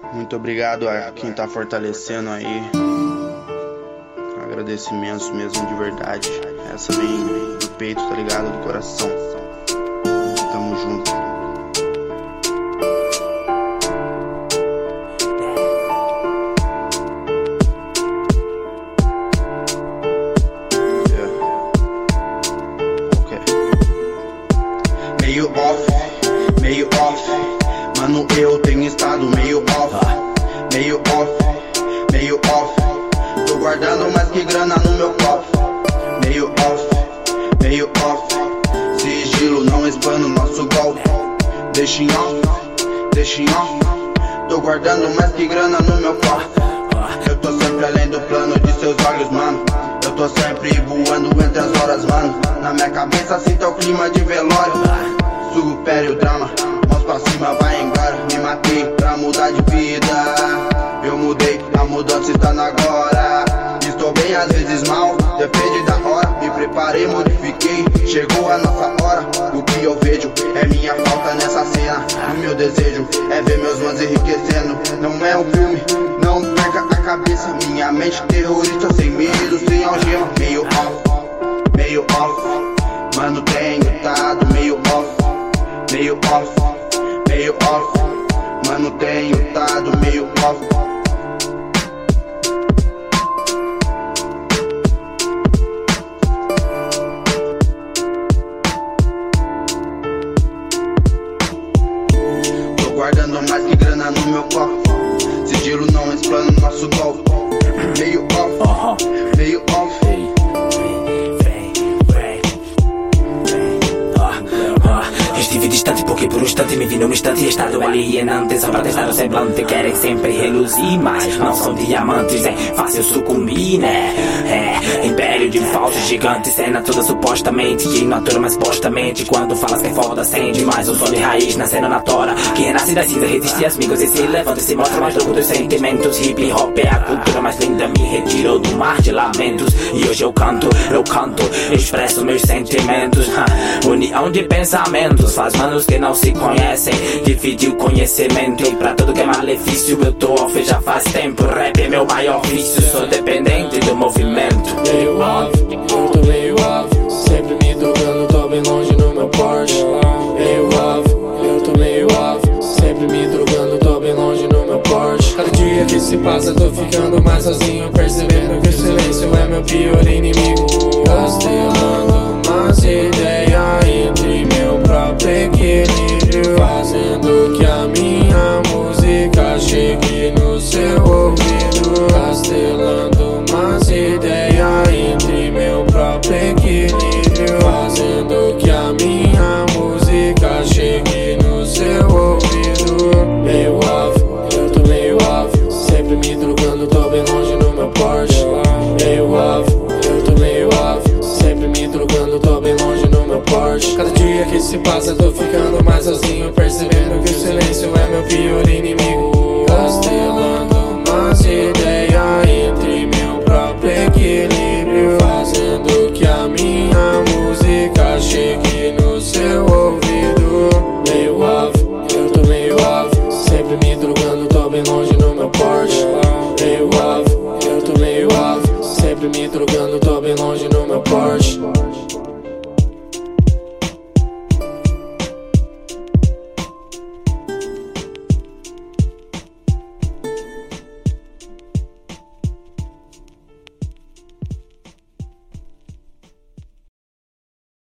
Muito obrigado a quem tá fortalecendo aí. Agradecimentos mesmo, de verdade. Essa vem do peito, tá ligado? Do coração. Tamo junto. Meio off, mano, eu tenho estado meio off, meio off, tô guardando mais que grana no meu cofre, meio off, sigilo, não expano nosso golpe, deixa em off, tô guardando mais que grana no meu cofre, eu tô sempre além do plano de seus olhos, mano, eu tô sempre voando entre as horas, mano, na minha cabeça sinta o clima de velório. Supere o drama, mãos pra cima, vai embora. Me matei pra mudar de vida. Eu mudei, a mudança está na agora. Estou bem, às vezes mal, depende da hora. Me preparei, modifiquei, chegou a nossa hora. O que eu vejo é minha falta nessa cena. O meu desejo é ver meus mãos enriquecendo. Não é um filme, não perca a cabeça. Minha mente terrorista, sem medo, sem algema. Meio off, mano, tenho estado meio off. Meio off, mano, tenho estado meio off. Tô guardando mais que grana no meu cofre. Sigilo não explana nosso golpe. Meio off, meio off. Estive distante porque por um instante me vi num instante e estado alienante. Só pra testar o semblante querem sempre reluzir, mas não são diamantes, é fácil sucumbir, né? Império de falsos gigantes, cena toda supostamente inatura, mas postamente quando falas que é foda acende mais um som de raiz nascendo na tora, que renasce das cinzas, resiste às amigos e se levanta e se mostra mais louco dos sentimentos. Hip hop é a cultura mais linda, me retirou do mar de lamentos e hoje eu canto, expresso meus sentimentos. União de pensamentos faz manos que não se conhecem, dividir o conhecimento e pra tudo que é malefício eu tô off já faz tempo. Rap é meu maior vício, sou dependente do movimento. Meio off, eu tô meio off, sempre me drogando, tô bem longe no meu Porsche. Meio off, eu tô meio off, sempre me drogando, tô bem longe no meu Porsche. Cada dia que se passa tô ficando mais sozinho, percebendo que o silêncio é meu pior inimigo. Gastelando umas ideias entre meu próprio equilíbrio, fazendo que a minha música chegue no seu ouvido. Gastelando umas ideias entre meu próprio equilíbrio, fazendo que a minha música chegue no seu ouvido. Meio off, eu tô meio off, sempre me drogando, tô bem longe no meu Porsche. Meio off, eu tô meio off, sempre me drogando, tô bem longe no meu Porsche. Cada dia que se passa tô ficando mais sozinho, percebendo que o silêncio é meu pior